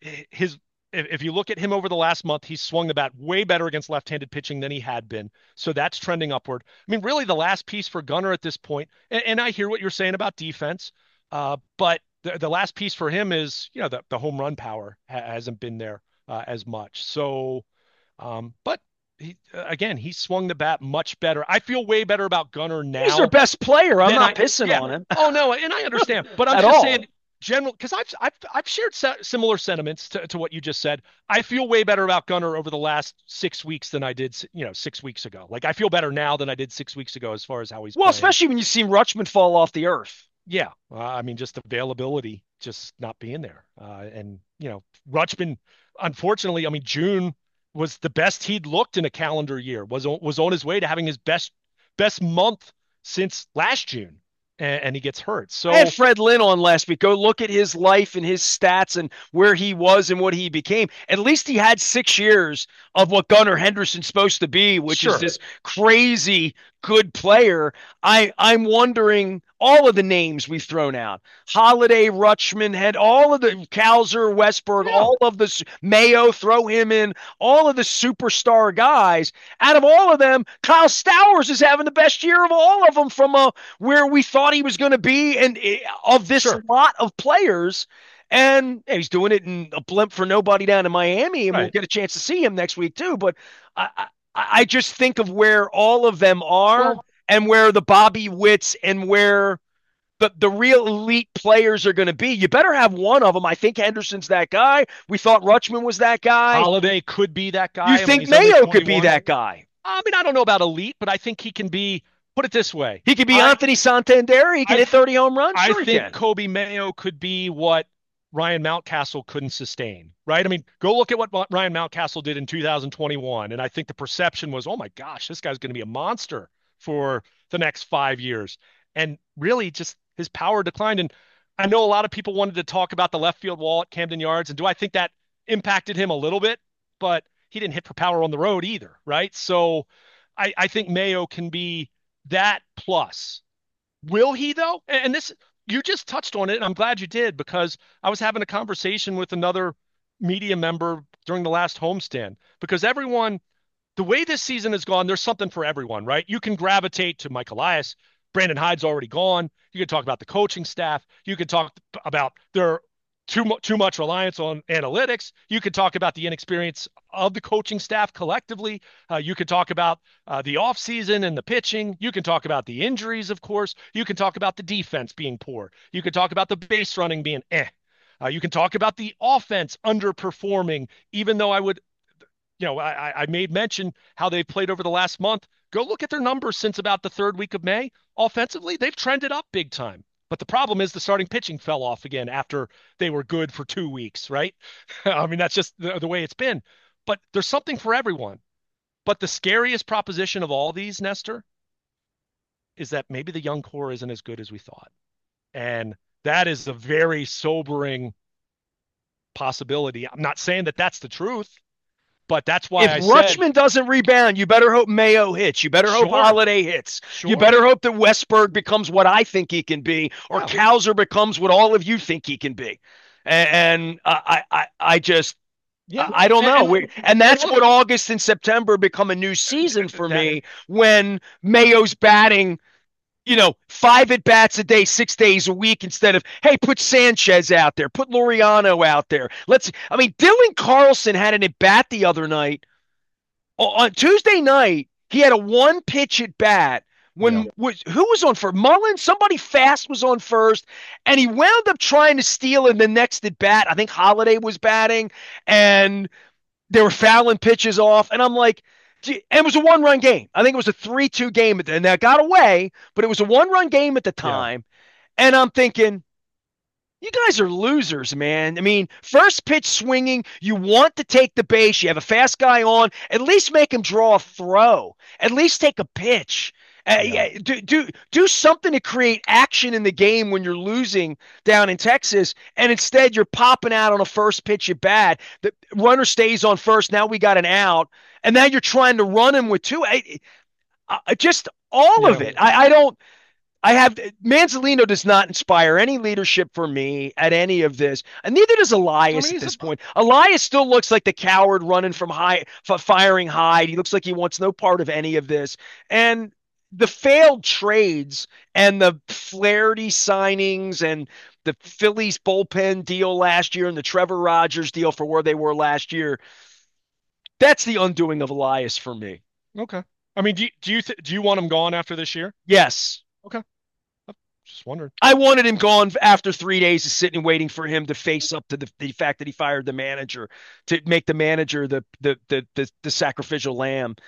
if you look at him over the last month, he's swung the bat way better against left-handed pitching than he had been. So that's trending upward. I mean, really the last piece for Gunner at this point, and I hear what you're saying about defense, but the last piece for him is, the home run power hasn't been there as much. So, but he's swung the bat much better. I feel way better about Gunner now. He's their best player. I'm not pissing on him. Oh no, and I understand, but I'm just saying general, because I've shared similar sentiments to what you just said. I feel way better about Gunner over the last 6 weeks than I did, 6 weeks ago. Like I feel better now than I did 6 weeks ago as far as how he's playing. Especially when you see Rutschman fall off the earth. Yeah, I mean, just availability, just not being there, and Rutschman, unfortunately, I mean, June was the best he'd looked in a calendar year. Was on his way to having his best month since last June. And he gets hurt. So I had Fred Lynn on last week. Go look at his life and his stats and where he was and what he became. At least he had 6 years of what Gunnar Henderson's supposed to be, which is this crazy good player. I'm wondering all of the names we've thrown out. Holiday, Rutschman, had all of the Cowser, Westberg, all of the Mayo, throw him in, all of the superstar guys. Out of all of them, Kyle Stowers is having the best year of all of them from where we thought he was going to be and of this lot of players. And he's doing it in a blimp for nobody down in Miami, and we'll get a chance to see him next week too. But I just think of where all of them are and where the Bobby Witts and where the real elite players are going to be. You better have one of them. I think Henderson's that guy. We thought Rutschman was that guy. Holiday could be that guy. You think Mayo could be that guy? I mean, I don't know about elite, but I think he can be. Put it this way. He could be Anthony Santander. He can hit 30 home runs. I think Kobe Mayo could be what Ryan Mountcastle couldn't sustain, right? I mean, go look at what Ryan Mountcastle did in 2021. And I think the perception was, oh my gosh, this guy's going to be a monster for the next 5 years. And really just his power declined. And I know a lot of people wanted to talk about the left field wall at Camden Yards. And do I think that impacted him a little bit? But he didn't hit for power on the road either, right? So I think Mayo can be that plus. Will he though? And this you just touched on it, and I'm glad you did because I was having a conversation with another media member during the last homestand because everyone, the way this season has gone, there's something for everyone, right? You can gravitate to Mike Elias. Brandon Hyde's already gone. You can talk about the coaching staff. You can talk about their too much reliance on analytics. You could talk about the inexperience of the coaching staff collectively. You could talk about the offseason and the pitching. You can talk about the injuries, of course. You can talk about the defense being poor. You can talk about the base running being eh. You can talk about the offense underperforming, even though I would, I made mention how they've played over the last month. Go look at their numbers since about the third week of May. Offensively, they've trended up big time. But the problem is the starting pitching fell off again after they were good for 2 weeks, right? I mean, that's just the way it's been. But there's something for everyone. But the scariest proposition of all these, Nestor, is that maybe the young core isn't as good as we thought. And that is a very sobering possibility. I'm not saying that that's the truth, but that's why If I said, Rutschman doesn't rebound, you better hope Mayo hits. You better hope sure, Holiday hits. You sure. better hope that Westberg becomes what I think he can be, or Yeah, Cowser becomes what all of you think he can be. And I just, yeah. I don't know. And And that's look, what August and September become a new season for that me when Mayo's batting, 5 at bats a day, 6 days a week instead of, hey, put Sanchez out there, put Laureano out there. I mean, Dylan Carlson had an at bat the other night on Tuesday night. He had a one pitch at bat yeah, when who was on first? Mullen, somebody fast was on first, and he wound up trying to steal in the next at bat. I think Holiday was batting, and they were fouling pitches off, and I'm like, and it was a one-run game. I think it was a 3-2 game, and that got away, but it was a one-run game at the yeah. time, and I'm thinking, you guys are losers, man. I mean, first pitch swinging, you want to take the base. You have a fast guy on. At least make him draw a throw. At least take a pitch. Yeah. Yeah, do something to create action in the game when you're losing down in Texas, and instead you're popping out on a first pitch at bat. The runner stays on first. Now we got an out, and now you're trying to run him with two. Just all of Yeah. it. I don't. I have Manzolino does not inspire any leadership for me at any of this, and neither does I Elias mean, at this point. Elias still looks like the coward running from firing Hyde. He looks like he wants no part of any of this, and the failed trades and the Flaherty signings and the Phillies bullpen deal last year and the Trevor Rogers deal for where they were last year. That's the undoing of Elias for me. okay. I mean, do you want him gone after this year? Yes. Okay. Just wondering. I wanted him gone after 3 days of sitting and waiting for him to face up to the fact that he fired the manager, to make the manager the sacrificial lamb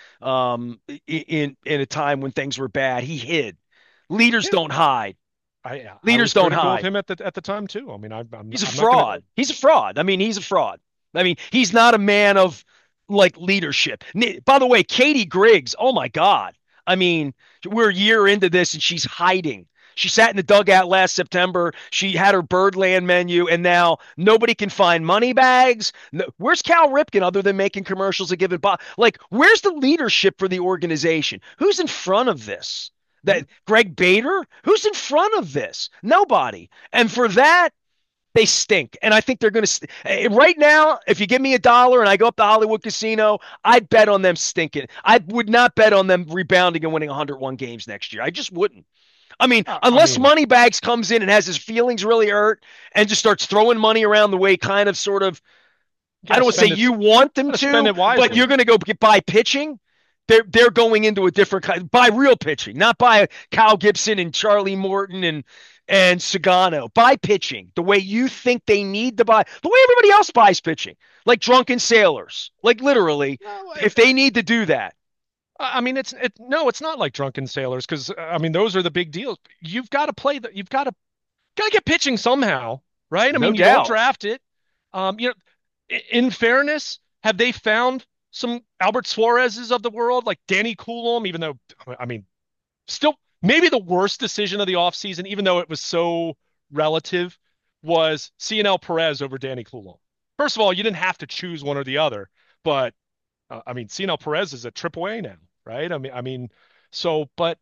in a time when things were bad. He hid. Leaders Yeah. don't hide. I Leaders was don't critical of hide. him at the time too. I mean, He's a I'm not gonna. fraud. He's a fraud. I mean, he's a fraud. I mean, he's not a man of like leadership. By the way, Katie Griggs, oh my God. I mean, we're a year into this and she's hiding. She sat in the dugout last September. She had her Birdland menu, and now nobody can find money bags. No, where's Cal Ripken other than making commercials and giving like, where's the leadership for the organization? Who's in front of this? Yeah. That Greg Bader? Who's in front of this? Nobody. And for that, they stink. And I think they're going to right now. If you give me $1 and I go up to Hollywood Casino, I'd bet on them stinking. I would not bet on them rebounding and winning 101 games next year. I just wouldn't. I mean, I unless mean, Moneybags comes in and has his feelings really hurt and just starts throwing money around the way, kind of, sort of. I don't want to say you want them gotta spend to, it but wisely. you're going to go buy pitching. They're going into a different kind, buy real pitching, not buy Kyle Gibson and Charlie Morton and Sagano. Buy pitching the way you think they need to buy, the way everybody else buys pitching, like drunken sailors, like literally, No, if they need to do that. I mean, no, it's not like drunken sailors because I mean those are the big deals. You've got to play you've got to get pitching somehow. right? I No mean, you don't doubt. draft it. In fairness, have they found some Albert Suarez's of the world, like Danny Coulomb, even though, I mean, still maybe the worst decision of the offseason, even though it was so relative, was CNL Perez over Danny Coulomb. First of all, you didn't have to choose one or the other, but I mean, CNL Perez is at AAA now, right? So, but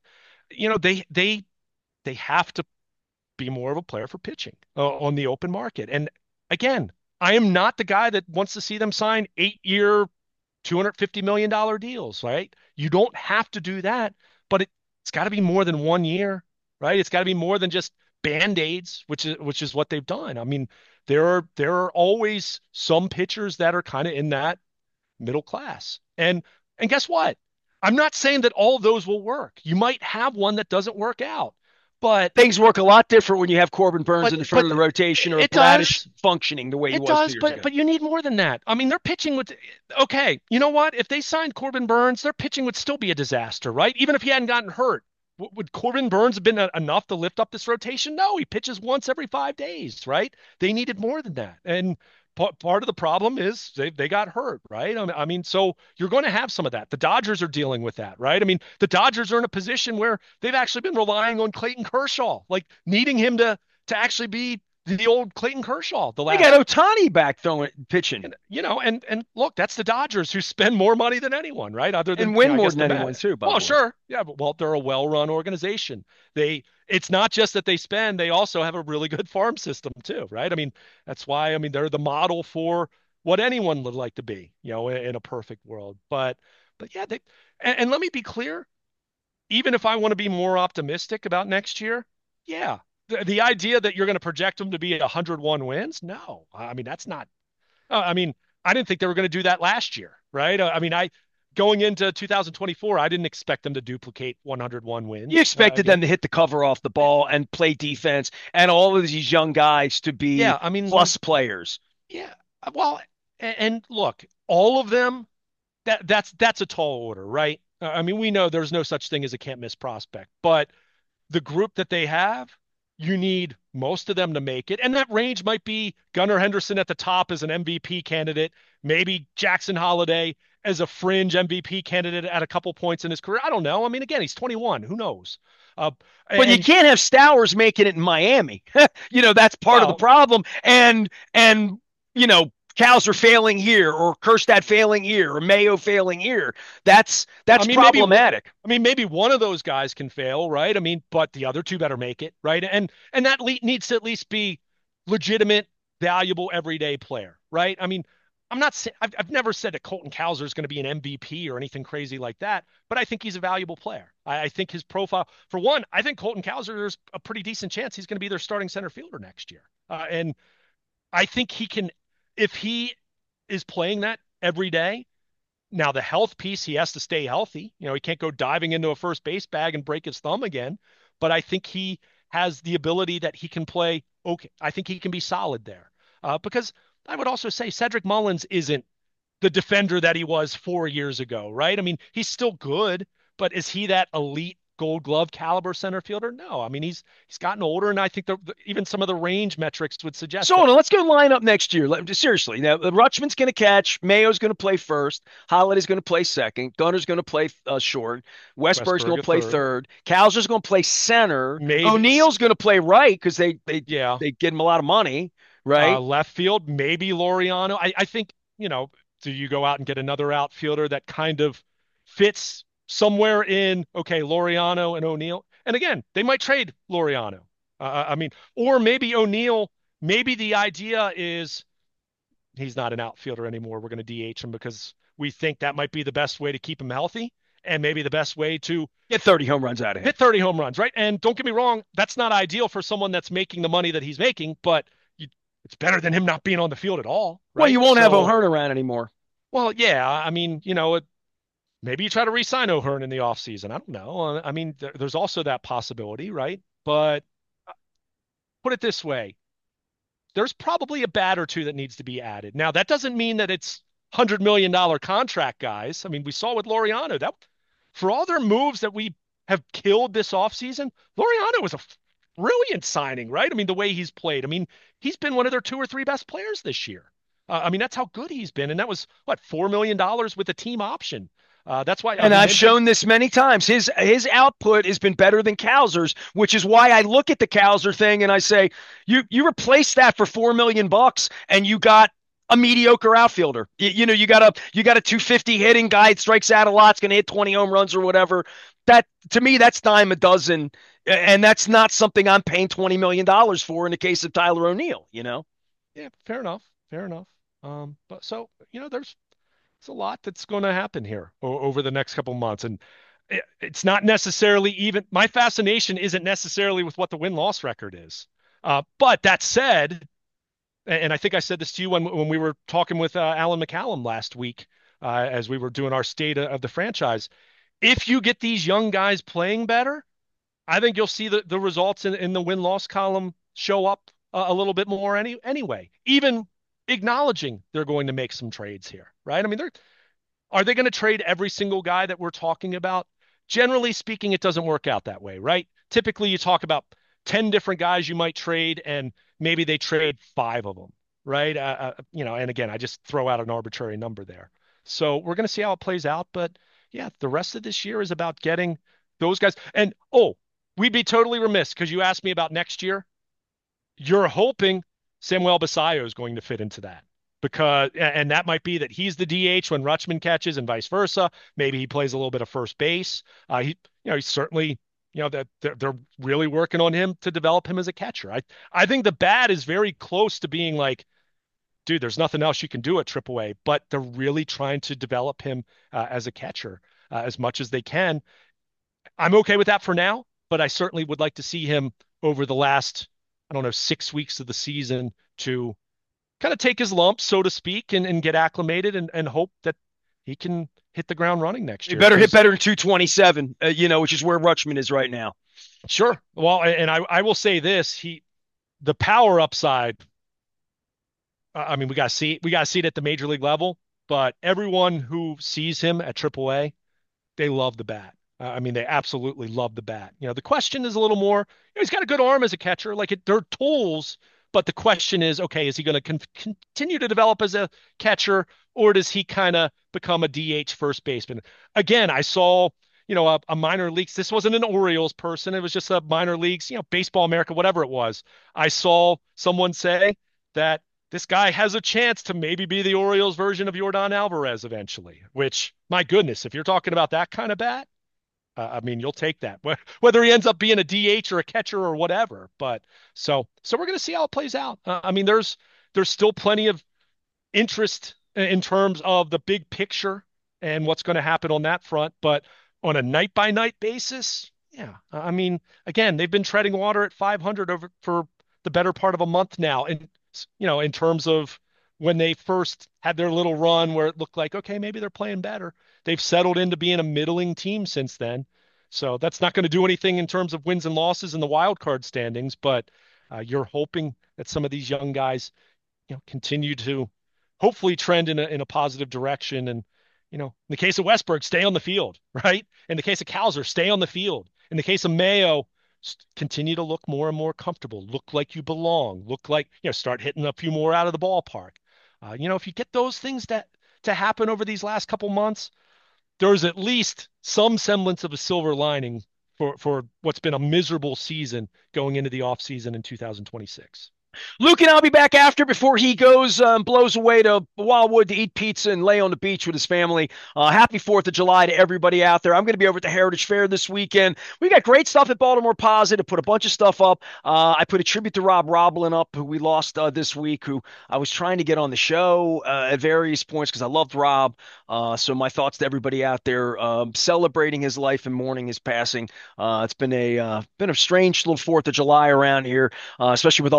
they have to be more of a player for pitching on the open market. And again, I am not the guy that wants to see them sign 8-year, $250 million deals, right? You don't have to do that, but it's got to be more than 1 year, right? It's got to be more than just band-aids, which is what they've done. I mean, there are always some pitchers that are kind of in that middle class. And guess what? I'm not saying that all of those will work. You might have one that doesn't work out, but Things work a lot different when you have Corbin Burns in the front but of the rotation or it Bradish does. functioning the way he It was does, 2 years but ago. you need more than that. I mean, they're pitching with okay, you know what? If they signed Corbin Burns, their pitching would still be a disaster, right? Even if he hadn't gotten hurt. Would Corbin Burns have been enough to lift up this rotation? No, he pitches once every 5 days, right? They needed more than that. And part of the problem is they got hurt, right? I mean, so you're going to have some of that. The Dodgers are dealing with that, right? I mean, the Dodgers are in a position where they've actually been relying on Clayton Kershaw, like needing him to actually be the old Clayton Kershaw the They got last Otani back throwing pitching and look, that's the Dodgers who spend more money than anyone, right? Other and than, win I more guess than the anyone Mets. too, by Well, the way. sure. Yeah, but well, they're a well-run organization. It's not just that they spend, they also have a really good farm system too, right? I mean, that's why, I mean, they're the model for what anyone would like to be, in a perfect world. But yeah, and let me be clear, even if I want to be more optimistic about next year, yeah, the idea that you're going to project them to be 101 wins, no. I mean, that's not I mean, I didn't think they were going to do that last year, right? I mean, I going into 2024, I didn't expect them to duplicate 101 You wins expected them again. to hit the cover off the ball and play defense and all of these young guys to be Yeah, I mean, plus players. yeah. Well, and look, all of them that's a tall order, right? I mean, we know there's no such thing as a can't miss prospect, but the group that they have, you need most of them to make it. And that range might be Gunnar Henderson at the top as an MVP candidate, maybe Jackson Holiday as a fringe MVP candidate at a couple points in his career. I don't know. I mean, again, he's 21. Who knows? Uh, But you and can't have Stowers making it in Miami. That's part of the well, problem. And you know, cows are failing here, or Kerstad failing here, or Mayo failing here. I That's mean, maybe problematic. maybe one of those guys can fail, right? I mean, but the other two better make it, right? And that needs to at least be legitimate, valuable, everyday player, right? I mean, I'm not saying I've never said that Colton Cowser is going to be an MVP or anything crazy like that, but I think he's a valuable player. I think his profile, for one, I think Colton Cowser, there's a pretty decent chance he's going to be their starting center fielder next year. And I think he can, if he is playing that every day. Now, the health piece, he has to stay healthy. He can't go diving into a first base bag and break his thumb again. But I think he has the ability that he can play okay. I think he can be solid there. Because I would also say Cedric Mullins isn't the defender that he was 4 years ago, right? I mean, he's still good, but is he that elite Gold Glove caliber center fielder? No. I mean, he's gotten older, and I think even some of the range metrics would suggest So that. let's go line up next year. Seriously, now Rutschman's going to catch. Mayo's going to play first. Holiday's going to play second. Gunner's going to play short. Westberg's going Westberg to at play third, third. Cowser's going to play center. maybe. O'Neill's going to play right because Yeah. they get him a lot of money, right? Left field, maybe Laureano. I think, do you go out and get another outfielder that kind of fits somewhere in, okay, Laureano and O'Neill? And again, they might trade Laureano. I mean, or maybe O'Neill, maybe the idea is he's not an outfielder anymore. We're going to DH him because we think that might be the best way to keep him healthy and maybe the best way to Get 30 home runs out of him. hit 30 home runs, right? And don't get me wrong, that's not ideal for someone that's making the money that he's making, but it's better than him not being on the field at all, Well, right? you won't have So, O'Hearn around anymore. well, yeah, I mean, maybe you try to re-sign O'Hearn in the offseason. I don't know. I mean, there's also that possibility, right? But put it this way, there's probably a bat or two that needs to be added. Now, that doesn't mean that it's $100 million contract guys. I mean, we saw with Laureano that for all their moves that we have killed this offseason, Laureano was a brilliant signing, right? I mean, the way he's played. I mean, he's been one of their two or three best players this year. I mean, that's how good he's been, and that was what $4 million with a team option. That's why. I And mean, I've shown this many times. His output has been better than Cowser's, which is why I look at the Cowser thing and I say, you replace that for $4 million and you got a mediocre outfielder. You got a 250 hitting guy that strikes out a lot, it's going to hit 20 home runs or whatever. That to me, that's dime a dozen, and that's not something I'm paying $20 million for in the case of Tyler O'Neill. yeah, fair enough, fair enough. But so there's it's a lot that's going to happen here over the next couple months. And it's not necessarily even my fascination isn't necessarily with what the win-loss record is. But that said, and I think I said this to you when we were talking with Alan McCallum last week as we were doing our state of the franchise. If you get these young guys playing better, I think you'll see the results in the win-loss column show up a little bit more anyway, even acknowledging they're going to make some trades here, right? I mean, are they going to trade every single guy that we're talking about? Generally speaking, it doesn't work out that way, right? Typically, you talk about 10 different guys you might trade, and maybe they trade five of them, right? And again, I just throw out an arbitrary number there. So we're going to see how it plays out. But yeah, the rest of this year is about getting those guys. And oh, we'd be totally remiss because you asked me about next year. You're hoping Samuel Basallo is going to fit into that because, and that might be that he's the DH when Rutschman catches and vice versa. Maybe he plays a little bit of first base. He's certainly, that they're really working on him to develop him as a catcher. I think the bat is very close to being like, dude, there's nothing else you can do at AAA, but they're really trying to develop him as a catcher as much as they can. I'm okay with that for now, but I certainly would like to see him over the last, I don't know, 6 weeks of the season to kind of take his lumps, so to speak, and get acclimated and hope that he can hit the ground running next He year. better hit better than 227, which is where Rutschman is right now. Sure. Well, and I will say this, the power upside, I mean, we got to see it at the major league level, but everyone who sees him at AAA, they love the bat. I mean, they absolutely love the bat. The question is a little more, he's got a good arm as a catcher. They're tools, but the question is, okay, is he going to continue to develop as a catcher, or does he kind of become a DH first baseman? Again, I saw, a minor leagues. This wasn't an Orioles person. It was just a minor leagues, Baseball America, whatever it was. I saw someone say that this guy has a chance to maybe be the Orioles version of Yordan Alvarez eventually, which, my goodness, if you're talking about that kind of bat, I mean, you'll take that, whether he ends up being a DH or a catcher or whatever. But so we're going to see how it plays out. I mean, there's still plenty of interest in terms of the big picture and what's going to happen on that front. But on a night by night basis, yeah, I mean, again, they've been treading water at 500 over for the better part of a month now. And, in terms of when they first had their little run where it looked like, okay, maybe they're playing better. They've settled into being a middling team since then. So that's not going to do anything in terms of wins and losses in the wild card standings, but you're hoping that some of these young guys, continue to hopefully trend in a positive direction. And, in the case of Westberg, stay on the field, right? In the case of Cowser, stay on the field. In the case of Mayo, continue to look more and more comfortable, look like you belong, look like, start hitting a few more out of the ballpark. If you get those things to happen over these last couple months, there's at least some semblance of a silver lining for what's been a miserable season going into the offseason in 2026. Luke and I'll be back after before he goes blows away to Wildwood to eat pizza and lay on the beach with his family. Happy 4th of July to everybody out there. I'm going to be over at the Heritage Fair this weekend. We got great stuff at Baltimore Positive. Put a bunch of stuff up. I put a tribute to Rob Roblin up, who we lost this week, who I was trying to get on the show at various points because I loved Rob. So my thoughts to everybody out there celebrating his life and mourning his passing. It's been a strange little 4th of July around here, especially with all the thunderstorms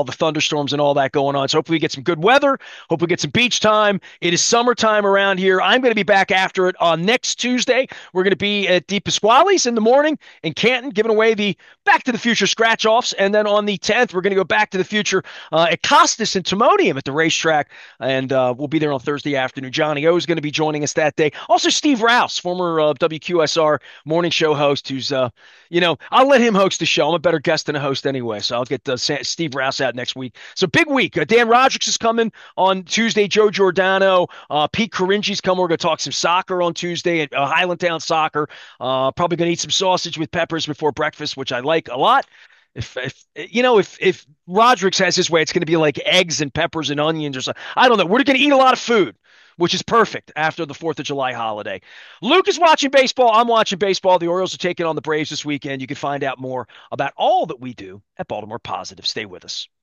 thunderstorms and all that going on. So hopefully we get some good weather. Hope we get some beach time. It is summertime around here. I'm going to be back after it on next Tuesday. We're going to be at Deep Pasquale's in the morning in Canton, giving away the Back to the Future scratch offs. And then on the 10th, we're going to go Back to the Future at Costas and Timonium at the racetrack. And we'll be there on Thursday afternoon. Johnny O is going to be joining us that day. Also, Steve Rouse, former WQSR morning show host, who's, I'll let him host the show. I'm a better guest than a host anyway. So I'll get Steve Rouse out next week. So big week. Dan Rodricks is coming on Tuesday. Joe Giordano, Pete Caringi's coming. We're going to talk some soccer on Tuesday at Highlandtown Soccer. Probably going to eat some sausage with peppers before breakfast, which I like a lot. If Rodricks has his way, it's going to be like eggs and peppers and onions or something. I don't know. We're going to eat a lot of food, which is perfect after the 4th of July holiday. Luke is watching baseball. I'm watching baseball. The Orioles are taking on the Braves this weekend. You can find out more about all that we do at Baltimore Positive. Stay with us.